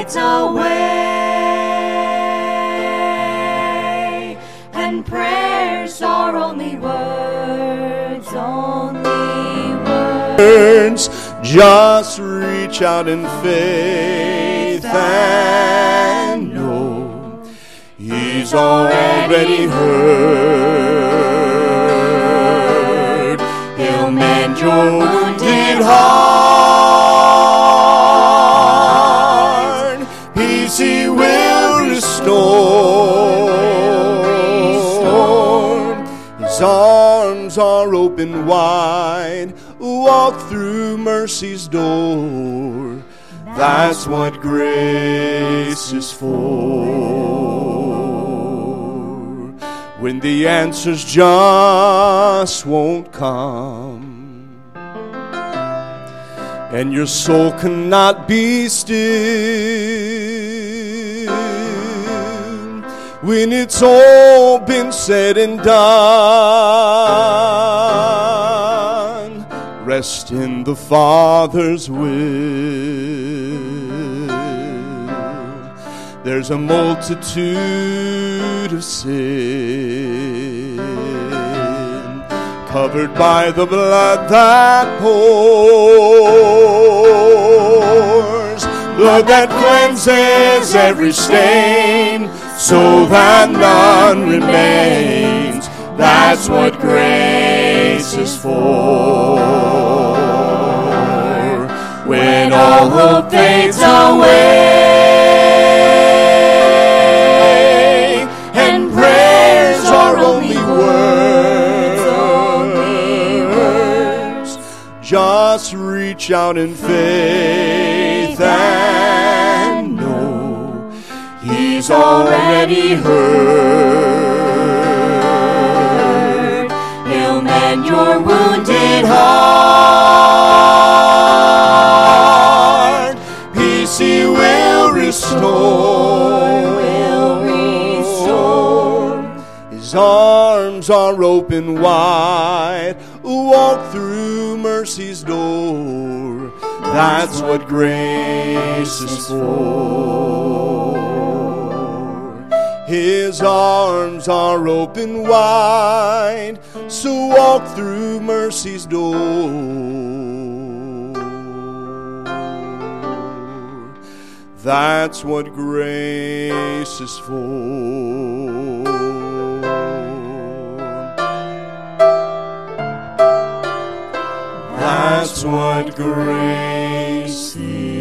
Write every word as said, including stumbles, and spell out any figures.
fades away, and prayers are only words, only words. Just reach out in faith and know He's already heard. He'll mend your wounded heart. Peace He will restore. His arms are open wide. Walk through mercy's door. That's what grace is for. When the answers just won't come, and your soul cannot be still, when it's all been said and done, rest in the Father's will. There's a multitude of sin covered by the blood that pours, blood that cleanses every stain, so that none remains. That's what grace is for. When all hope fades away, and prayers are only words, only words, just reach out in faith and know He's already heard. He'll mend your wounded heart. Peace He will restore. Will restore. His arms are open wide. Walk through mercy's door. That's what grace is for. His arms are open wide, so walk through mercy's door. That's what grace is for. That's what grace is.